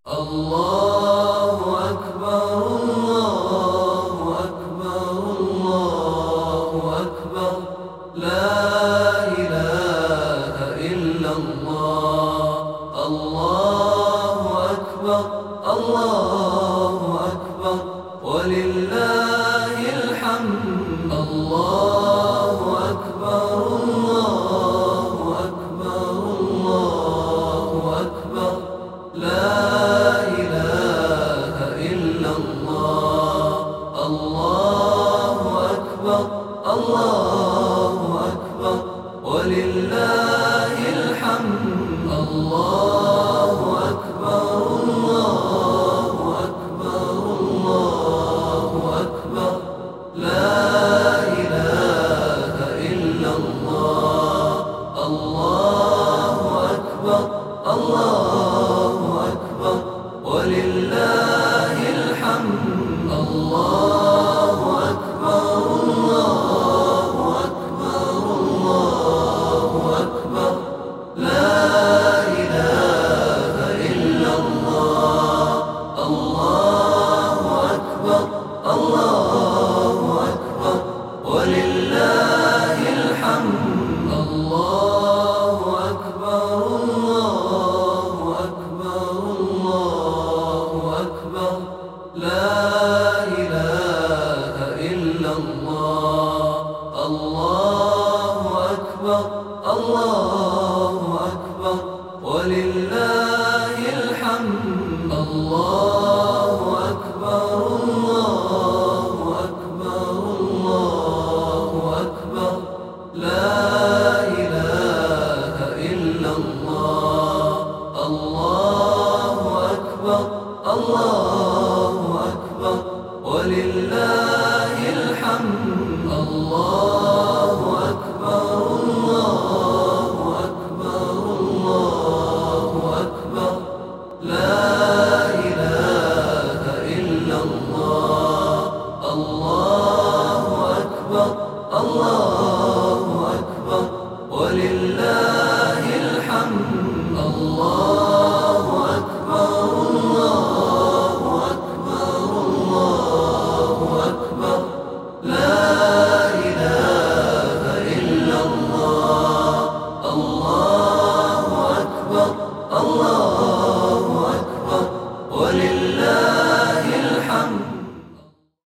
الله أكبر الله أكبر الله أكبر لا إله إلا الله الله أكبر الله أكبر ولله الحمد الله أكبر الله أكبر الله أكبر لا الله أكبر الله أكبر ولله الحمد الله أكبر الله أكبر الله أكبر لا إله إلا الله الله أكبر الله أكبر ولله الحمد الله أكبر الله أكبر الله أكبر لا إله إلا الله الله أكبر الله أكبر ولله الحمد الله أكبر الله أكبر الله أكبر لا إله إلا الله الله أكبر الله أكبر ولله الحمد الله أكبر الله أكبر الله أكبر لا إله إلا الله الله أكبر الله أكبر ولله